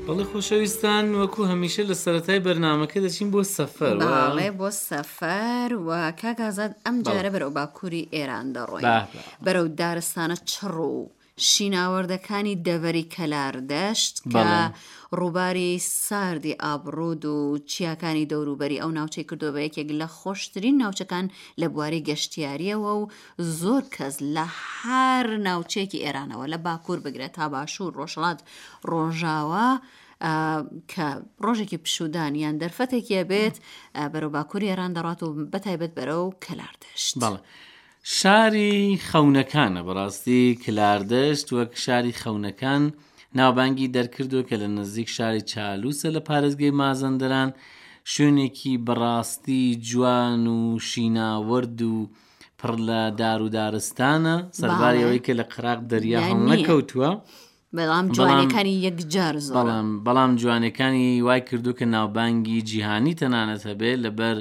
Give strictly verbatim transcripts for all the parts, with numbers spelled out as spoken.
بەڵێ خۆشەویستان، وەکو هەمیشە لە سەرەتای بەرنامەکە دەچین بۆ سەفەر. باڵێ بۆ سەفەر و کاگازاد ئەم جارە بەرەو باکووری ئێران دەڕۆین، بەرەو دارستانە چڕ و شیناوەردەکانی دەڤەری کەلاردەشت کە ڕووباری ساردی ئابڕود و چیاکانی دەوروبەری ئەو ناوچەی کردو بە یەکێک لە خۆشترین ناوچەکان لە بواری گەشتیاریەوە و زۆر کەس لە هەر ناوچەیەکی ئێرانەوە لە باکوور بگرێت تا باشوور، ڕۆژهەڵات، ڕۆژاوە کە ڕۆژێکی پشودان یان دەرفەتێکیە بێت بەرەو باکووری ئێران دەڕات و بەتایبەت بەرەو کەلاردەشت. شاری خەونەکانە بەڕاستی کلاردەشت وەک شاری خەونەکان ناوبانگی دەرکردو کە لە نزیک شاری چالووسە لە پارێزگای مازەندەران، شوێنێکی بەڕاستی جوان و شیناوەرد و پڕ لە دار و دارستانە، سەرباری ئەوەی کە لە قەراق دەریا هەڵ نەکەوتووە، بەڵام جوانەکانی یەکجار زۆر بەڵام جوانەکانی وای کردو کە ناوبانگی جیهانی تەنانەت هەبێت لەبەر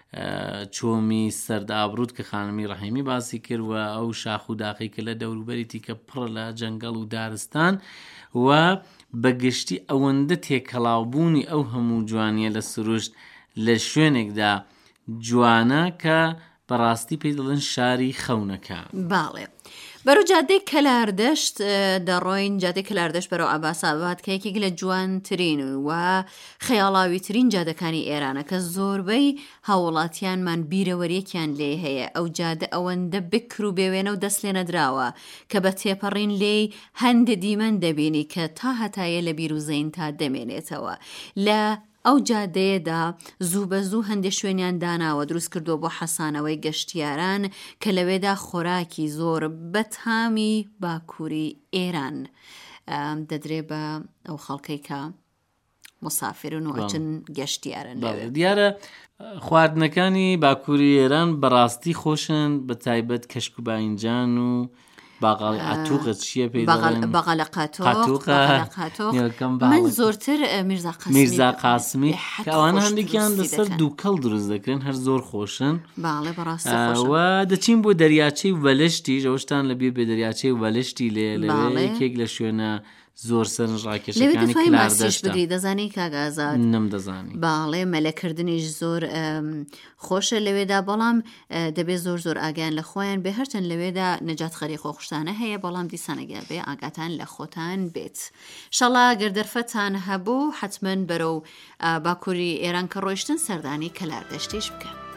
چۆمی سەرد ئابڕود کە خانمی ڕەحیمی باسی کردوە، ئەو شاخ و داخی کە لە دەوروبەریتی کە پڕ لە جەنگەڵ و دارستان و بەگشتی ئەوەندە تێکەڵاوبوونی ئەو هەموو جوانیە لە سروشت لە شوێنێکدا جوانە کە بەڕاستی پێی دەڵێن شاری خەونەکە. باڵێ بەرەو جادەی کەلاردەشت دەڕۆین، جادەی کەلاردەشت بەرەو عەباساباد کە یەکێک لە جوانترین و خەیاڵاویترین جادەکانی ئێرانە کە زۆربەی هاوڵاتیانمان بیرەوەریەکیان لێ هەیە. ئەو جادە ئەوەندە بکر و بێوێنە و دەست لێ نەدراوە کە بە تێپەڕین لێی هەندێ دیمەن دەبینی کە تا هەتایە لە بیر و زەین تا دەمێنێتەوە. لە ئەو جادەیەدا زوو بە زوو هەندێک شوێنیان داناوە دروست کردووە بۆ حەسانەوەی گەشتیاران کە لەوێدا خۆراکی زۆر بەتامی باکووری ئێران دەدرێ بە ئەو خەڵکەی کە مسافرن و ئەچن گەشتیارن. دیارە خواردنەکانی باکووری ئێران بەڕاستی خۆشن، بە تایبەت کەشک و باینجان و باقاڵی ئاتووقە چییە پێی دەڵێن؟ باقاڵە قاتۆق. من زۆرتر میرزا قاسمی کە ئەوانە هەندێکیان لەسەر دووکەڵ دروست دەکرێن، هەر زۆر خۆشن. باڵێ بەڕاستی خۆشن. و دەچین بۆ دەریاچەی وەلەشتی، ئەوشتان لەبیر بێ دەریاچەی وەلەشتی لێ لەوێ یەکێک لە شوێنە زۆر سەرنجڕاکێشەکانی کلاردەشتە. بگری دەزانی کاگازاد؟ نەم دەزانی. باڵێ مەلەکردنیش زۆر خۆشە لەوێدا، بەڵام دەبێت زۆر زۆر ئاگیان لە خۆیان بێ، هەرچەند لەوێدا نەجات خەری خۆخشتانە هەیە، بەڵام دیسانەگەر بێ ئاگاتان لە خۆتان بێت. شەڵا گەردەرفەتان هەبوو حتمەن بەرەو باکووری ئێران کە ڕۆیشتن سەردانی کەلاردەشتیش بکەن.